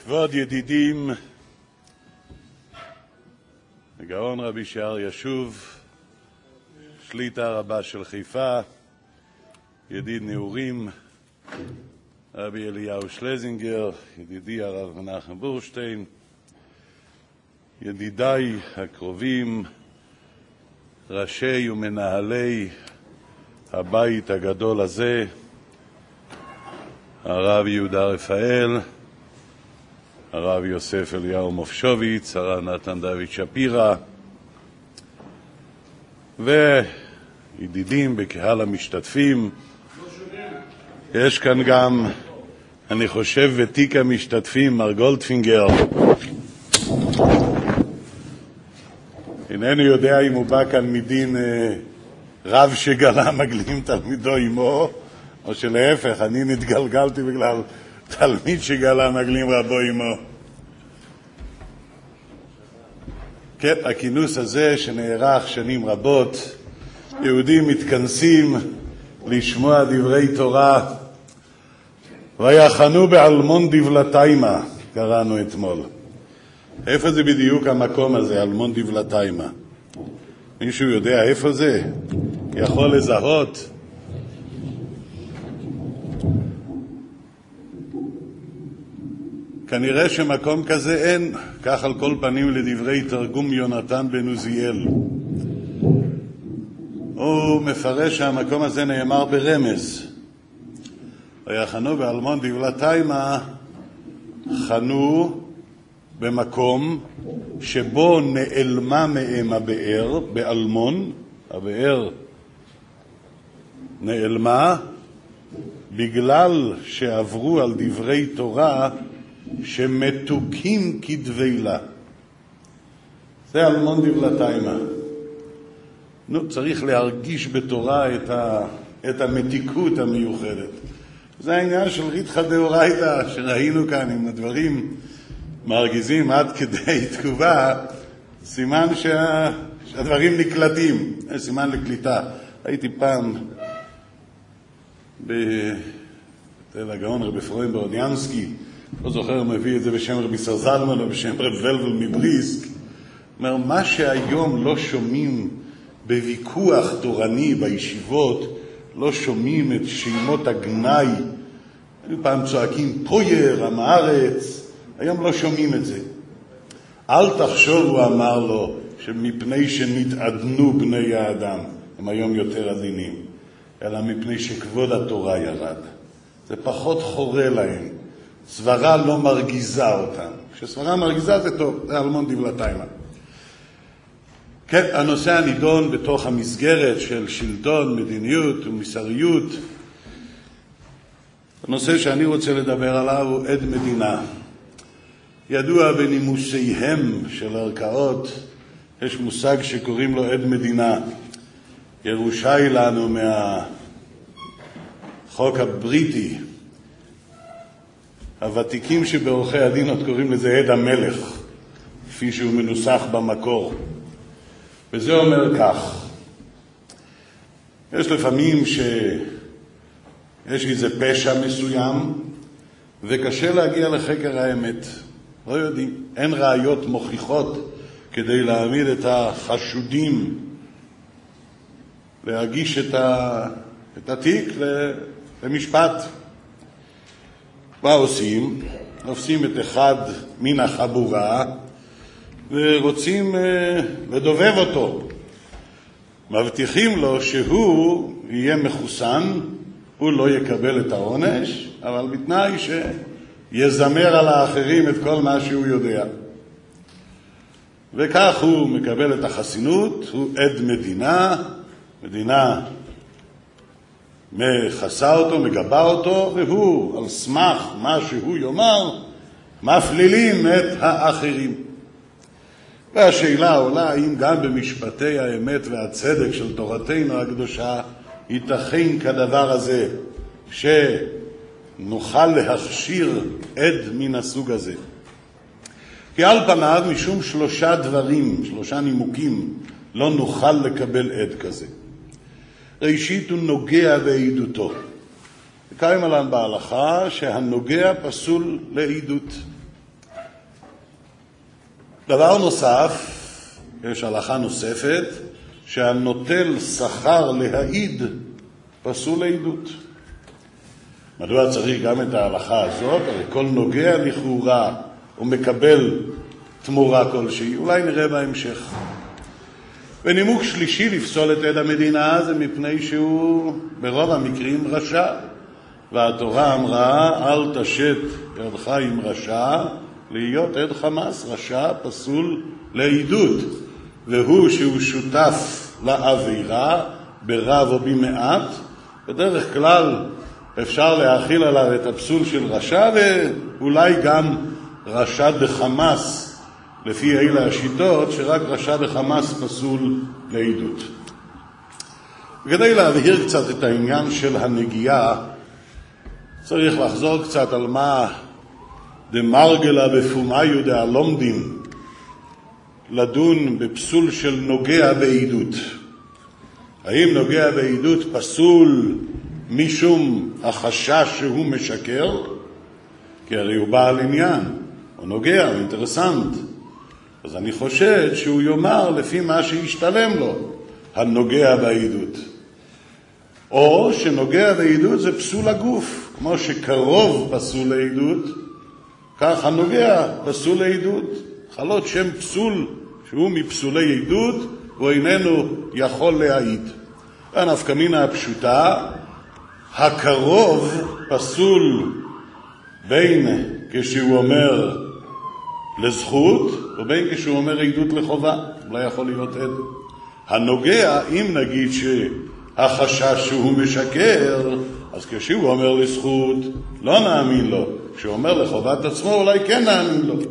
כבוד ידידים, הגאון רבי שער ישוב, שליטה רבה של חיפה, ידיד נעורים, רבי אליהו שלזינגר, ידידי הרב מנחם בורשטיין, ידידיי הקרובים, ראשי ומנהלי הבית הגדול הזה, הרב יהודה רפאל, הרב יוסף אליהו מופשוביץ, הרב נתן דוד שפירא, וידידים בקהל המשתתפים. יש כאן גם, אני חושב, ותיק המשתתפים, מר גולדפינגר. אינני יודע אם הוא בא כאן מדין רב שגלה מגלים תלמידו עמו, או שלהפך, אני נתגלגלתי בגלל תלמיד שגלה מגלים רבו עמו. כן, הכינוס הזה שנערך שנים רבות, יהודים מתכנסים לשמוע דברי תורה, ויחנו באלמון דבלתיימה, קראנו אתמול. איפה זה בדיוק המקום הזה, אלמון דבלתיימה? מישהו יודע איפה זה? יכול לזהות? כנראה שמקום כזה אין, כך על כל פנים לדברי תרגום יונתן בן עוזיאל. הוא מפרש שהמקום הזה נאמר ברמז. ויחנו באלמון דבלתיימה, חנו במקום שבו נעלמה מהם הבאר, באלמון, הבאר נעלמה, בגלל שעברו על דברי תורה שמתוקים כדבלה. זה אלמון דבלתיימה. צריך להרגיש בתורה את המתיקות המיוחדת. זה העניין של ריתחא דאורייתא שראינו כאן עם הדברים מרגיזים עד כדי תגובה, סימן שהדברים נקלטים, סימן לקליטה. הייתי פעם בתל הגאון רבי פרוים ברודיאנסקי, לא זוכר, מביא את זה בשם רבי סר זלמן או בשם רב ולבל מבריסק. אומר, מה שהיום לא שומעים בוויכוח תורני בישיבות, לא שומעים את שמות הגנאי, פעם צועקים פויר, עם הארץ, היום לא שומעים את זה. אל תחשוב, הוא אמר לו, שמפני שנתעדנו בני האדם, הם היום יותר עדינים, אלא מפני שכבוד התורה ירד. זה פחות חורה להם. סברה לא מרגיזה אותם. כשסברה מרגיזה זה טוב, זה אלמון דבלתיימה. כן, הנושא הנידון בתוך המסגרת של שלטון, מדיניות ומוסריות. הנושא שאני רוצה לדבר עליו הוא עד מדינה. ידוע בנימוסיהם של ערכאות, יש מושג שקוראים לו עד מדינה. ירושה היא לנו מהחוק הבריטי. הוותיקים שבעורכי הדין עוד קוראים לזה עד המלך, כפי שהוא מנוסח במקור. וזה אומר כך, יש לפעמים שיש איזה פשע מסוים, וקשה להגיע לחקר האמת. לא יודעים, אין ראיות מוכיחות כדי להעמיד את החשודים, להגיש את התיק למשפט. מה עושים? עושים את אחד מן החבורה ורוצים לדובב אותו. מבטיחים לו שהוא יהיה מחוסן, הוא לא יקבל את העונש, אבל בתנאי שיזמר על האחרים את כל מה שהוא יודע. וכך הוא מקבל את החסינות, הוא עד מדינה, מדינה מחסה אותו, מגבה אותו, והוא על סמך מה שהוא יאמר, מפלילים את האחרים. והשאלה עולה האם גם במשפטי האמת והצדק של תורתנו הקדושה ייתכן כדבר הזה שנוכל להכשיר עד מן הסוג הזה. כי על פניו משום שלושה נימוקים לא נוכל לקבל עד כזה. ראשית הוא נוגע בעדותו. קיים עליו בהלכה שהנוגע פסול לעדות. דבר נוסף, יש הלכה נוספת, שהנוטל שכר להעיד פסול לעדות. מדוע צריך גם את ההלכה הזאת? הרי כל נוגע לכאורה הוא מקבל תמורה כלשהי, אולי נראה בהמשך. ונימוק שלישי לפסול את עד המדינה זה מפני שהוא ברוב המקרים רשע. והתורה אמרה, אל תשת ידך עם רשע, להיות עד חמאס. רשע פסול לעדות, והוא שהוא שותף לעבירה ברב או במעט. בדרך כלל אפשר להכיל עליו את הפסול של רשע, ואולי גם רשע דחמאס, לפי אלה השיטות, שרק רשע דחמאס פסול לעדות. וכדי להבהיר קצת את העניין של הנגיעה, צריך לחזור קצת על מה דמרגלה בפומיו דהלומדים, לדון בפסול של נוגע בעדות. האם נוגע בעדות פסול משום החשש שהוא משקר? כי הרי הוא בעל עניין, הוא נוגע, הוא אינטרסנט. אז אני חושד שהוא יאמר לפי מה שישתלם לו, הנוגע בעדות. או שנוגע בעדות זה פסול הגוף, כמו שקרוב פסול לעדות, כך הנוגע פסול לעדות. חלות שם פסול שהוא מפסולי עדות, הוא איננו יכול להעיד. הנפקא מינה הפשוטה, הקרוב פסול בין כשהוא אומר לזכות, ובין כשהוא אומר עדות לחובה, לא יכול להיות עד. הנוגע, אם נגיד שהחשש שהוא משקר, אז כשהוא אומר לזכות, לא נאמין לו. כשהוא אומר לחובת עצמו, אולי כן נאמין לו.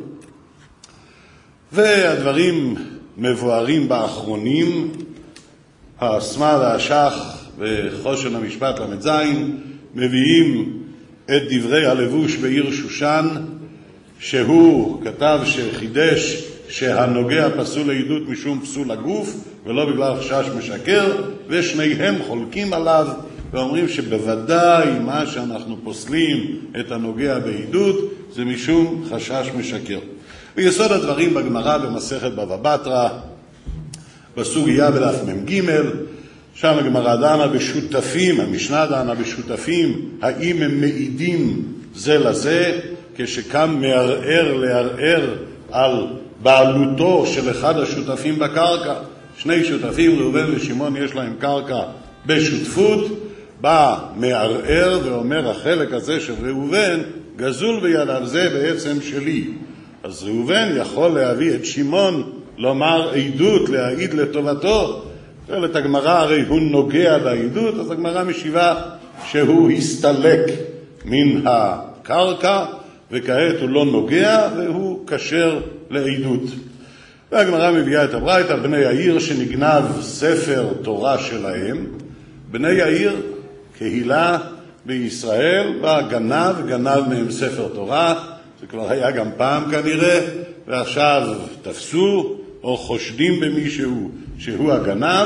והדברים מבוארים באחרונים, הסמה והשח וחושן המשפט למדזין, מביאים את דברי הלבוש בעיר שושן, שהוא כתב שחידש שהנוגע פסול לעדות משום פסול הגוף, ולא בגלל חשש משקר, ושניהם חולקים עליו, ואומרים שבוודאי מה שאנחנו פוסלים את הנוגע בעדות, זה משום חשש משקר. ביסוד הדברים בגמרא במסכת בבא בתרא, בסוגיה בדף מ"ג, שם הגמרא דנה בשותפים, המשנה דנה בשותפים, האם הם מעידים זה לזה, כשקם לערער על בעלותו של אחד השותפים בקרקע. שני שותפים, ראובן ושמעון, יש להם קרקע בשותפות, בא מערער ואומר החלק הזה של ראובן גזול בידיו, זה בעצם שלי. אז ראובן יכול להביא את שמעון לומר עדות, להעיד לטובתו. שואלת הגמרא, הרי הוא נוגע בעדות, אז הגמרא משיבה שהוא הסתלק מן הקרקע, וכעת הוא לא נוגע והוא כשר לעדות. והגמרא מביאה את הברייתא, בני העיר שנגנב ספר תורה שלהם. בני העיר, קהילה בישראל, בא גנב מהם ספר תורה, זה כבר היה גם פעם כנראה, ועכשיו תפסו או חושדים במישהו שהוא הגנב,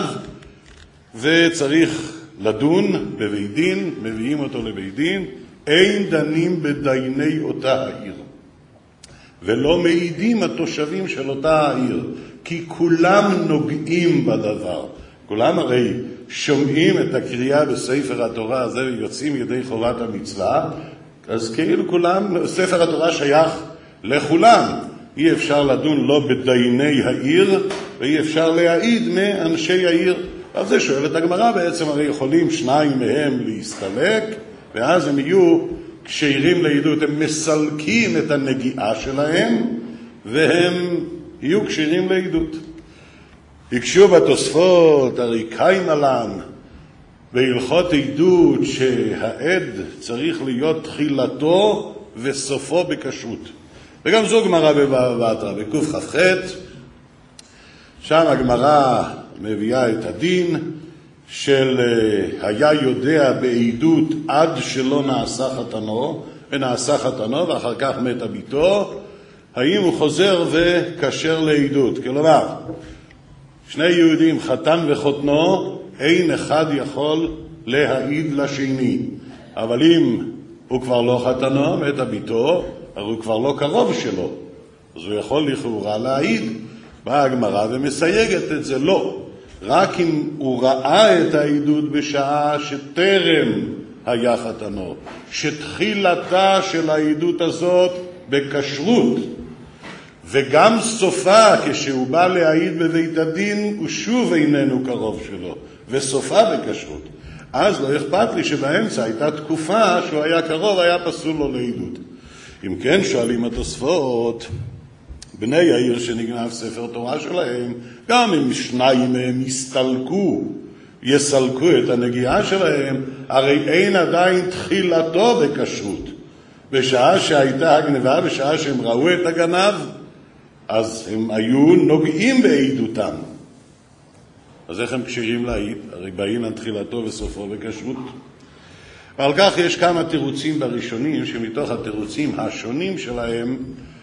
וצריך לדון בבית דין, מביאים אותו לבית דין, אין דנים בדייני אותה העיר, ולא מעידים התושבים של אותה העיר, כי כולם נוגעים בדבר. כולם הרי שומעים את הקריאה בספר התורה הזה ויוצאים ידי חובת המצווה, אז כאילו כולם, ספר התורה שייך לכולם. אי אפשר לדון לא בדייני העיר, ואי אפשר להעיד מאנשי העיר. אז זה שואלת הגמרא, בעצם הרי יכולים שניים מהם להסתלק, ואז הם יהיו כשרים לעדות, הם מסלקים את הנגיעה שלהם, והם יהיו כשרים לעדות. הקשו בתוספות, הרי קיימלן, בהלכות עדות שהעד צריך להיות תחילתו וסופו בכשרות. וגם זו גמרא בבבא בתרא, בקכ"ח, שם הגמרא מביאה את הדין של היה יודע בעדות עד שלא נעשה חתנו, ונעשה חתנו ואחר כך מתה ביתו, האם הוא חוזר וכשר לעדות. כלומר, שני יהודים, חתן וחותנו, אין אחד יכול להעיד לשני. אבל אם הוא כבר לא חתנו, מתה ביתו, הרי הוא כבר לא קרוב שלו. אז הוא יכול לכאורה להעיד. באה הגמרא ומסייגת את זה, לא. רק אם הוא ראה את העדות בשעה שטרם היה חתנו, שתחילתה של העדות הזאת בכשרות, וגם סופה כשהוא בא להעיד בבית הדין הוא שוב איננו קרוב שלו, וסופה בכשרות. אז לא אכפת לי שבאמצע הייתה תקופה שהוא היה קרוב, היה פסול לו לעדות. אם כן, שואלים התוספות, בני העיר שנגנב ספר תורה שלהם, גם אם שניים מהם יסלקו את הנגיעה שלהם, הרי אין עדיין תחילתו בכשרות. בשעה שהייתה הגנבה, בשעה שהם ראו את הגנב, אז הם היו נוגעים בעדותם. אז איך הם קשירים להעיד? הרי באים על תחילתו וסופו בכשרות. ועל כך יש כמה תירוצים בראשונים, שמתוך התירוצים השונים שלהם,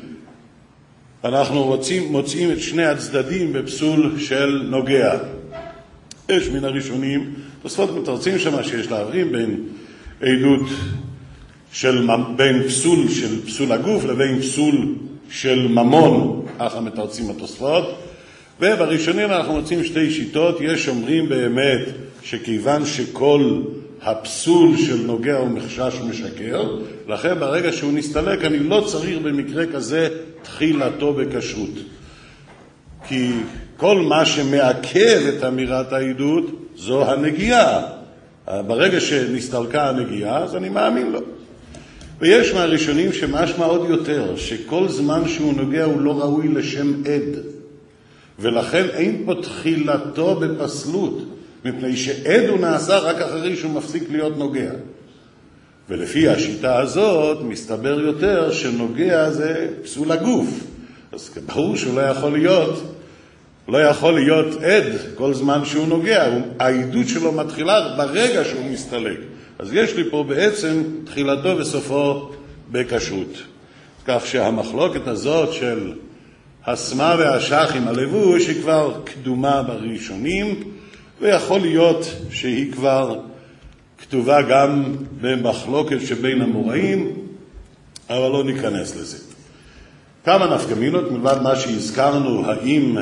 אנחנו מוצאים את שני הצדדים בפסול של נוגע. יש מן הראשונים, תוספות מתרצים שמה שיש להבחין בין עדות בין פסול הגוף לבין פסול של ממון, ככה מתרצים התוספות. ובראשונים אנחנו מוצאים שתי שיטות. יש אומרים באמת שכיוון שכל הפסול של נוגע הוא מחשש משקר, לכן ברגע שהוא נסתלק אני לא צריך במקרה כזה תחילתו בכשרות. כי כל מה שמעכב את אמירת העדות זו הנגיעה. ברגע שנסתלקה הנגיעה אז אני מאמין לו. ויש מהראשונים שמשמע עוד יותר, שכל זמן שהוא נוגע הוא לא ראוי לשם עד. ולכן אין פה תחילתו בפסלות, מפני שעד הוא נעשה רק אחרי שהוא מפסיק להיות נוגע. ולפי השיטה הזאת מסתבר יותר שנוגע זה פסול הגוף. אז ברור שהוא לא יכול להיות עד כל זמן שהוא נוגע. העדות שלו מתחילה ברגע שהוא מסתלק. אז יש לי פה בעצם תחילתו וסופו בכשרות. כך שהמחלוקת הזאת של הסמה והשח עם הלבוש היא כבר קדומה בראשונים, ויכול להיות שהיא כבר כתובה גם במחלוקת שבין המוראים, אבל לא ניכנס לזה. כמה נפקמינות, מלבד מה שהזכרנו, האם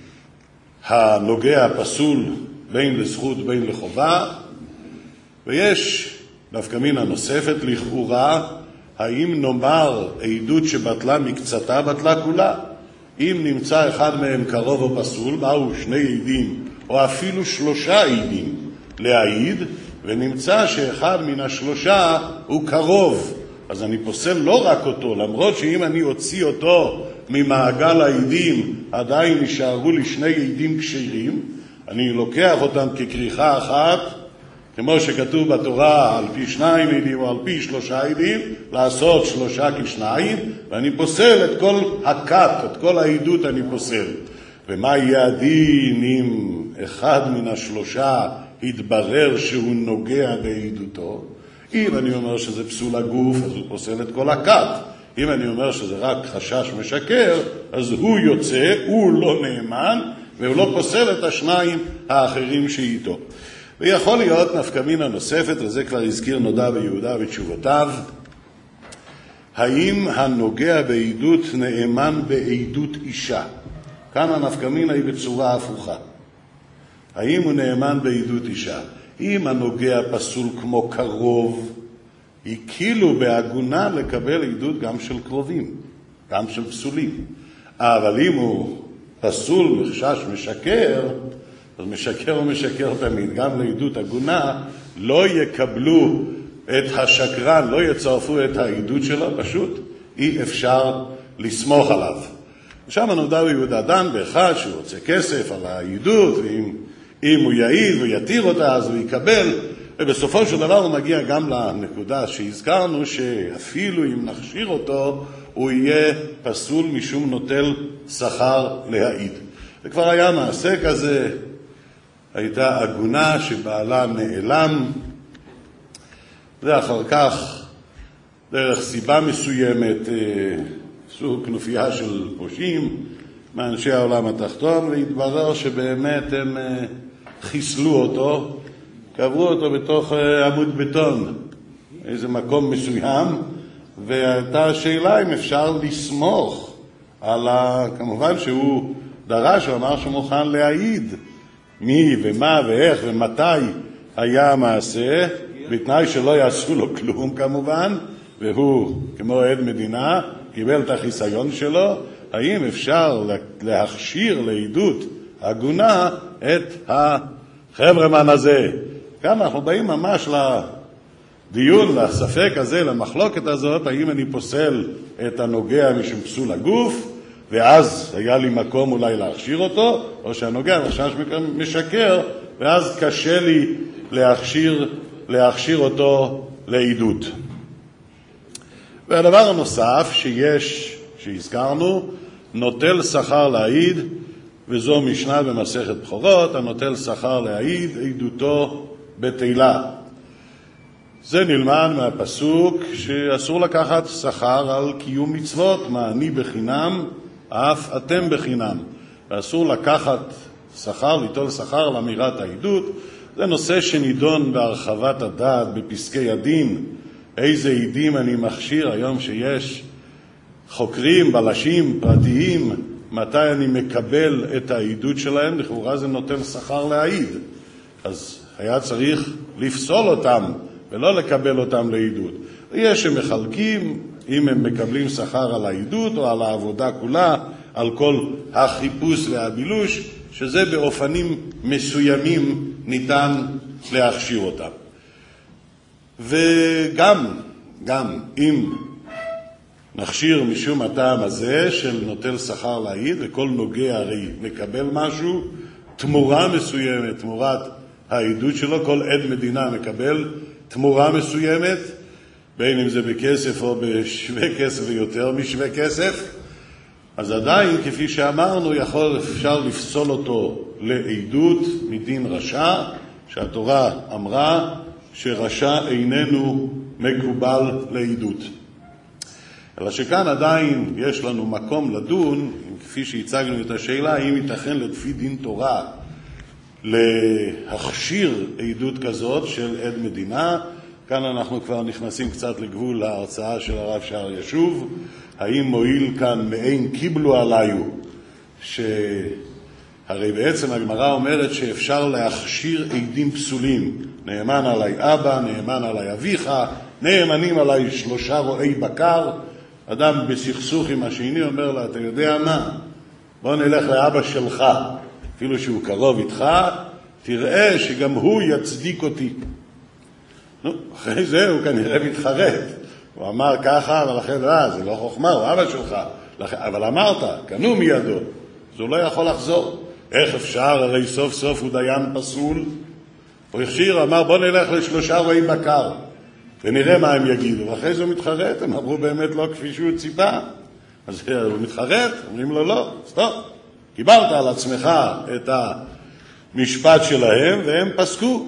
הנוגע פסול בין לזכות בין לחובה, ויש נפקמינה נוספת לכאורה, האם נאמר עדות שבטלה מקצתה בטלה כולה. אם נמצא אחד מהם קרוב או פסול, באו שני עדים או אפילו 3 עדים להעיד, ונמצא שאחד מן השלושה הוא קרוב, אז אני פוסל לא רק אותו, למרות שאם אני אוציא אותו ממעגל העדים עדיין נשארו לי 2 עדים כשירים, אני לוקח אותם ככריכה אחת, כמו שכתוב בתורה, על פי 2 עדים או על פי 3 עדים, לעשות 3 כ2, ואני פוסל את כל הכת, את כל העדות אני פוסל. ומה יהיה הדין אם אחד מן השלושה יתברר שהוא נוגע בעדותו? אם אני אומר שזה פסול הגוף, אז הוא פוסל את כל הכת. אם אני אומר שזה רק חשש משקר, אז הוא יוצא, הוא לא נאמן, והוא לא פוסל את 2 האחרים שאיתו. ויכול להיות נפקמינה נוספת, וזה כבר הזכיר נודע ביהודה ותשובותיו, האם הנוגע בעדות נאמן בעדות אישה? כאן הנפקמינה היא בצורה הפוכה. האם הוא נאמן בעדות אישה? אם הנוגע פסול כמו קרוב, היא כאילו בהגונה לקבל עדות גם של קרובים, גם של פסולים. אבל אם הוא פסול מחשש משקר, אז משקר ומשקר תמיד, גם לעדות הגונה, לא יקבלו את השקרן, לא יצרפו את העדות שלו, פשוט אי אפשר לסמוך עליו. שם נודע ביהודה דן באחד שהוא רוצה כסף על העדות, ואם הוא יעיד ויתיר אותה אז הוא יקבל, ובסופו של דבר הוא מגיע גם לנקודה שהזכרנו, שאפילו אם נכשיר אותו, הוא יהיה פסול משום נוטל שכר להעיד. וכבר היה מעשה כזה, הייתה עגונה שבעלה נעלם, ואחר כך, דרך סיבה מסוימת, עשו כנופיה של פושעים מאנשי העולם התחתון, והתברר שבאמת הם חיסלו אותו, קברו אותו בתוך עמוד בטון, איזה מקום מסוים, והייתה השאלה אם אפשר לסמוך כמובן שהוא דרש, הוא אמר שהוא מוכן להעיד מי ומה ואיך ומתי היה המעשה, בתנאי שלא יעשו לו כלום כמובן, והוא כמו עד מדינה קיבל את החיסיון שלו. האם אפשר להכשיר לעדות הגונה את החברמן הזה? כאן אנחנו באים ממש לדיון, לספק הזה, למחלוקת הזאת, האם אני פוסל את הנוגע משום פסול הגוף, ואז היה לי מקום אולי להכשיר אותו, או שהנוגע עכשיו משקר, ואז קשה לי להכשיר אותו לעדות. והדבר הנוסף שהזכרנו, נוטל שכר להעיד, וזו משנה במסכת בכורות, הנוטל שכר להעיד, עדותו בטלה. זה נלמד מהפסוק שאסור לקחת שכר על קיום מצוות, מה אני בחינם, אף אתם בחינם. ואסור לקחת שכר, ליטול שכר על אמירת העדות. זה נושא שנידון בהרחבת הדעת בפסקי הדין. איזה עדים אני מכשיר היום שיש חוקרים, בלשים, פרטיים, מתי אני מקבל את העדות שלהם? לכאורה זה נוטל שכר להעיד. אז היה צריך לפסול אותם ולא לקבל אותם לעדות. ויש שמחלקים, אם הם מקבלים שכר על העדות או על העבודה כולה, על כל החיפוש והבילוש, שזה באופנים מסוימים ניתן להכשיר אותם. וגם אם נכשיר משום הטעם הזה של נוטל שכר להעיד, וכל נוגע הרי מקבל משהו, תמורה מסוימת, תמורת העדות שלו, כל עד מדינה מקבל תמורה מסוימת, בין אם זה בכסף או בשווה כסף ויותר משווה כסף, אז עדיין, כפי שאמרנו, אפשר לפסול אותו לעדות מדין רשע, שהתורה אמרה שרשע איננו מקובל לעדות. אלא שכאן עדיין יש לנו מקום לדון, כפי שהצגנו את השאלה, האם ייתכן לפי דין תורה להכשיר עדות כזאת של עד מדינה. כאן אנחנו כבר נכנסים קצת לגבול ההרצאה של הרב שער ישוב. האם מועיל כאן מעין קיבלו עליו, שהרי בעצם הגמרא אומרת שאפשר להכשיר עדים פסולים. נאמן עלי אבא, נאמן עלי אביך, נאמנים עלי 3 רועי בקר. אדם בסכסוך עם השני אומר לה, אתה יודע מה? בוא נלך לאבא שלך, אפילו שהוא קרוב איתך, תראה שגם הוא יצדיק אותי. אחרי זה הוא כנראה מתחרט. הוא אמר ככה, אבל אחרי זה לא חוכמה, הוא אבא שלך. אבל אמרת, קנו מידו, אז הוא לא יכול לחזור. איך אפשר? הרי סוף סוף הוא דיין פסול. הוא הכשיר, אמר בוא נלך ל3 רועי בקר, ונראה מה הם יגידו. ואחרי זה הוא מתחרט, הם אמרו באמת לא כפי שהוא ציפה. אז הוא מתחרט, אומרים לו לא, סטופ. קיבלת על עצמך את המשפט שלהם, והם פסקו.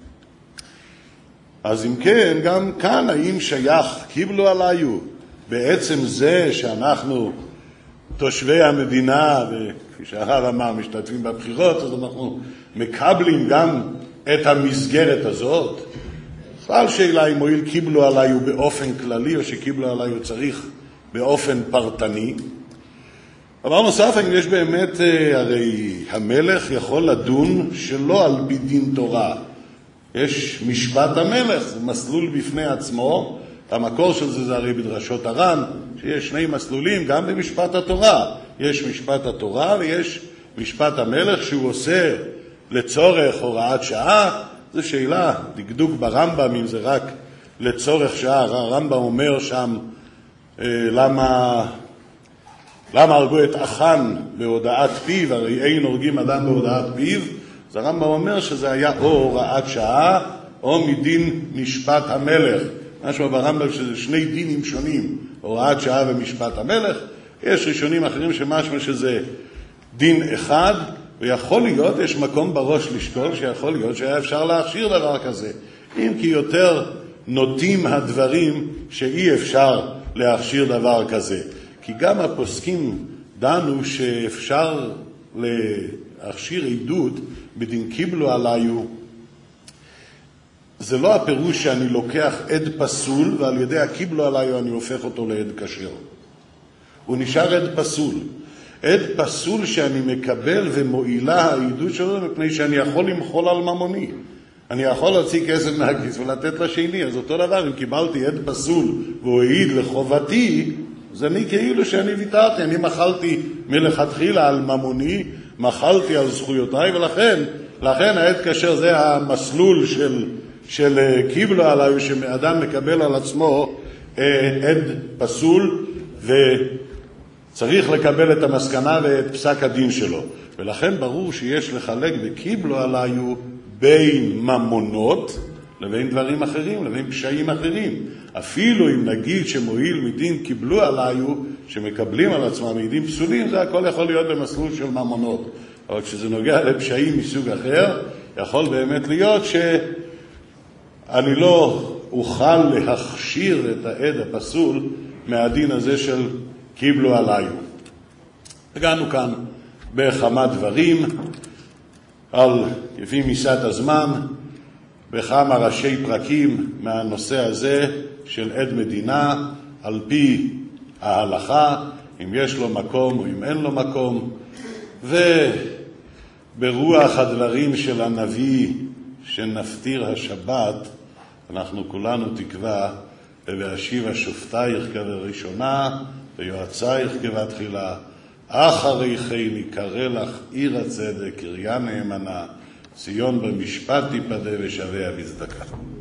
אז אם כן, גם כאן האם שייך, קיבלו עליו, בעצם זה שאנחנו תושבי המדינה, וכפי שהרב אמר, משתתפים בבחירות, אז אנחנו מקבלים גם את המסגרת הזאת. בכלל שאלה אם מועיל קיבלו עליו באופן כללי, או שקיבלו עליו צריך באופן פרטני. דבר נוסף, אם יש באמת, הרי המלך יכול לדון שלא על פי דין תורה. יש משפט המלך, זה מסלול בפני עצמו. המקור של זה הרי בדרשות הר"ן, שיש 2 מסלולים, גם במשפט התורה. יש משפט התורה ויש משפט המלך שהוא עושה לצורך הוראת שעה. זו שאלה, דקדוק ברמב"ם, אם זה רק לצורך שעה. הרמב"ם אומר שם, למה הרגו את אחן בהודעת פיו, הרי אין הורגים אדם בהודעת פיו. אז הרמב"ם אומר שזה היה או הוראת שעה, או מדין משפט המלך. משהו ברמב"ם שזה 2 דינים שונים, הוראת שעה ומשפט המלך. יש ראשונים אחרים שמשהו שזה דין אחד, ויכול להיות, יש מקום בראש לשקול, שיכול להיות שהיה אפשר להכשיר דבר כזה. אם כי יותר נוטים הדברים שאי אפשר להכשיר דבר כזה. כי גם הפוסקים דנו שאפשר להכשיר עדות בדין קיבלו עליו. זה לא הפירוש שאני לוקח עד פסול, ועל ידי הקיבלו עליו אני הופך אותו לעד כשר. הוא נשאר עד פסול. עד פסול שאני מקבל ומועילה העדות שלו מפני שאני יכול למחול על ממוני. אני יכול להוציא כסף מהכיס ולתת לשני. אז אותו דבר, אם קיבלתי עד פסול והוא העיד לחובתי, אז אני כאילו שאני ויתרתי, אני מחלתי מלכתחילה על ממוני, מחלתי על זכויותיי, ולכן העד כשר זה המסלול של קיבלו עליי, שאדם מקבל על עצמו עד פסול, וצריך לקבל את המסקנה ואת פסק הדין שלו. ולכן ברור שיש לחלק וקיבלו עליי בין ממונות לבין דברים אחרים, לבין פשעים אחרים. אפילו אם נגיד שמועיל מדין קיבלו עליי, שמקבלים על עצמם מדין פסולים, זה הכל יכול להיות במסלול של ממונות. אבל כשזה נוגע לפשעים מסוג אחר, יכול באמת להיות שאני לא אוכל להכשיר את העד הפסול מהדין הזה של קיבלו עליי. הגענו כאן בכמה דברים, לפי מיסת הזמן, בכמה ראשי פרקים מהנושא הזה של עד מדינה, על פי ההלכה, אם יש לו מקום או אם אין לו מקום, וברוח הדברים של הנביא שנפטיר השבת, אנחנו כולנו תקווה להשיב השופטייך כבראשונה ויועצייך כבתחילה, אחרי כן יקרא לך עיר הצדק, קריה נאמנה, ציון במשפט תיפדה ושביה בצדקה.